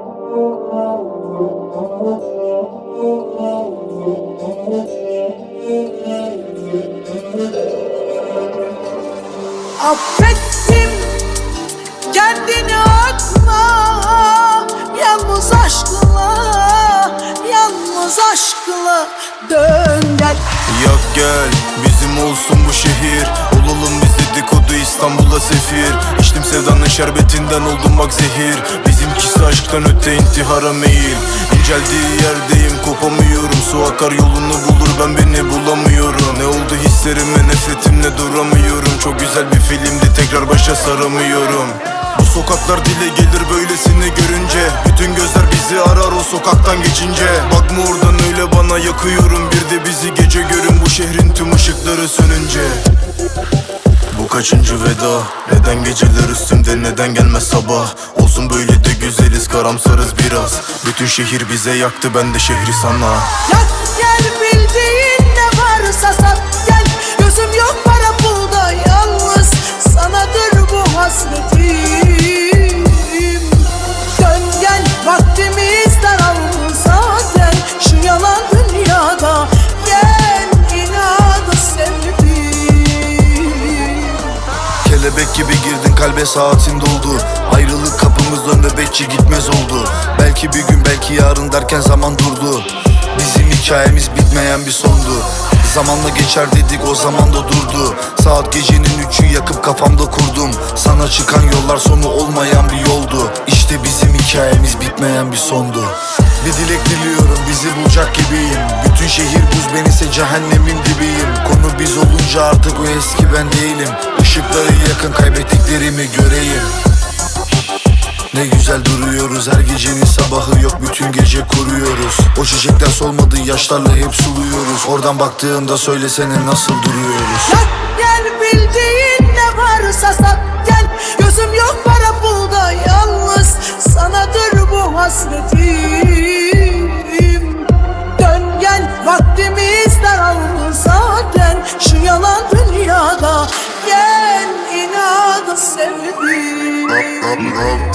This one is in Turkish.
Affettim kendini atma, yalnız aşkla, yalnız aşkla dön gel. Yak gel bizim olsun bu şehir, olalım biz dedikodu İstanbul'a sefir. İçtim sevdanın şerbetinden oldum bak zehir. Bizimkisi aşktan öte intihara meyil. İnceldiği yerdeyim kopamıyorum, su akar yolunu bulur ben beni bulamıyorum. Ne oldu hislerime nefretimle duramıyorum. Çok güzel bir filmdi tekrar başa saramıyorum. Bu sokaklar dile gelir böylesini görünce. Bütün gözler bizi arar o sokaktan geçince. Bakma oradan öyle bana yakıyorum. Bir de bizi gece görün bu şehrin tüm ışıkları sönünce. Bu kaçıncı veda? Neden geceler üstümde, neden gelmez sabah? Olsun böyle de güzeliz, karamsarız biraz. Bütün şehir bize yaktı, ben de şehri sana. Yak gel, bildiğin ne varsa sat gel. Gözüm yok para pulda, yalnız sanadır bu hasretim. Dön gel, vaktimiz daraldı zaten şu yalan dünyada. Gel, inadı sevdim. Kelebek gibi girdin kalbe, saatin doldu. Ayrılık kapımızda nöbetçi gitmez oldu. Belki bir gün belki yarın derken zaman durdu. Bizim hikayemiz bitmeyen bir sondu. Zamanla geçer dedik, o zaman da durdu. Saat gecenin 3'ü, yakıp kafamda kurdum. Sana çıkan yollar sonu olmayan bir yoldu. İşte bizim hikayemiz bitmeyen bir sondu. Bir dilek diliyorum, bizi bulacak gibiyim. Bütün şehir buz, ben ise cehennemin dibiyim. Konu biz olunca artık o eski ben değilim. Işıkları yakın, kaybettiklerimi göreyim. Ne güzel duruyoruz, her gecenin sabahı yok, bütün gece kuruyoruz. O çiçekler solmadı, yaşlarla hep suluyoruz. Oradan baktığında söylesene nasıl duruyoruz. Yak gel, bildiğin ne varsa sat gel. Gözüm yok para pulda, yalnız sanadır bu hasretim. Dön gel, vaktimiz daraldı zaten şu yalan dünyada. Gel, inadı sevdim.